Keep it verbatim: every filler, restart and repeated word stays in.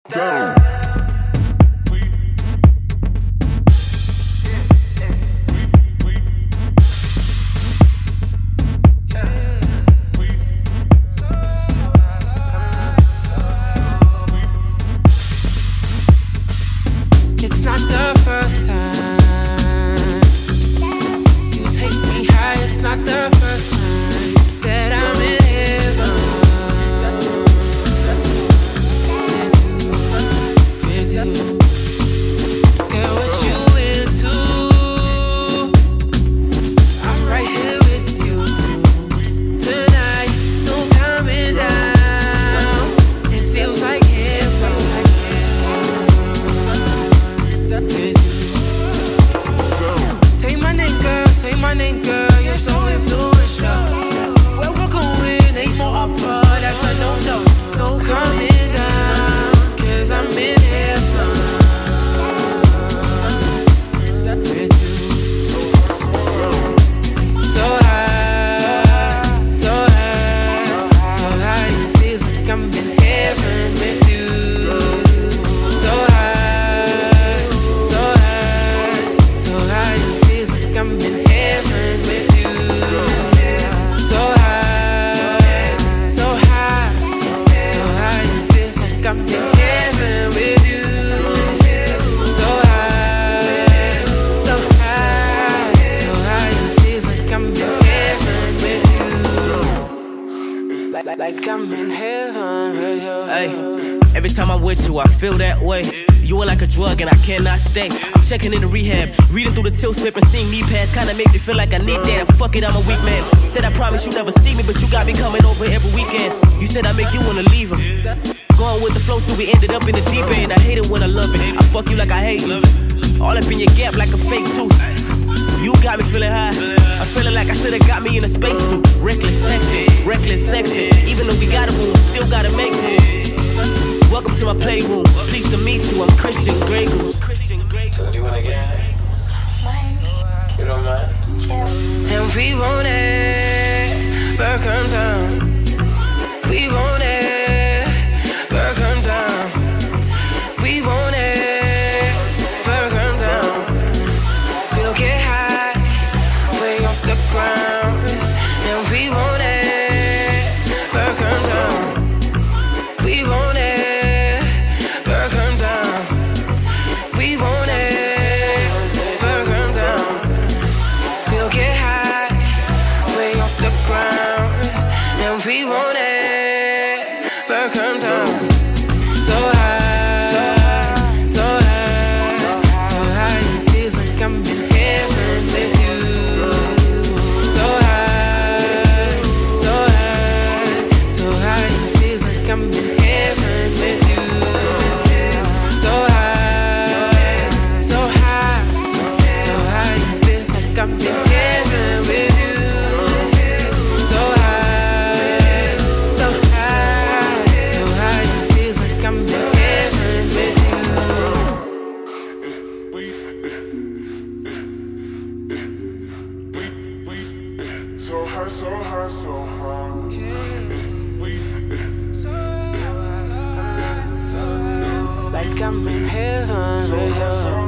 Down. It's not the first time you take me high. It's not the first time that I'm in heaven with you, with you. Girl, what you into? I'm right here with you tonight. No coming down. It feels like heaven. Say my name, girl, say my name, girl. You're so influential. Where we're going ain't no upper, that's a no-no. No coming down, cause I'm in heaven with you. So high, so high, so high, it feels like I'm in heaven with you. So high, so high, so high, it feels like I'm in heaven with you. So high, so high, so high, it feels like I'm in heaven with you. So high, so high, so high, it feels like I'm in heaven with you. Like, like, like I'm in heaven with you. Hey, every time I'm with you, I feel that way. You are like a drug and I cannot stay. I'm checking into rehab, reading through the till slip and seeing me pass. Kinda make me feel like I need that. Fuck it, I'm a weak man. Said I promise you never see me, but you got me coming over every weekend. You said I make you wanna leave him. Going with the flow till we ended up in the deep end. I hate it when I love it. I fuck you like I hate you. All up in your gap like a fake tooth. You got me feeling high. I'm feeling like I should've got me in a spacesuit. Reckless sexting, reckless sexing. Even though we got a room, still gotta make it. Welcome to my playroom. Pleased to meet you. I'm Christian Grey Goose. So do you wanna get high? Mind? You don't mind? Yeah. And we won't ever come down. We won't ever come down. We won't ever come down. We'll get high, way off the ground. And we won't ever come down. We won't ever come down. We won't ever come down. We'll get high, way off the ground, and we won't ever come down. So high, so high, so high, so high, it feels like I'm in heaven with you. So high, so high, so high, it feels like I'm in heaven with you. So high, so high, so high, it feels like I'm in heaven with you. So high, so high, so high, it feels like I'm in heaven with you. So high, so high, so high. Like I'm in heaven with you.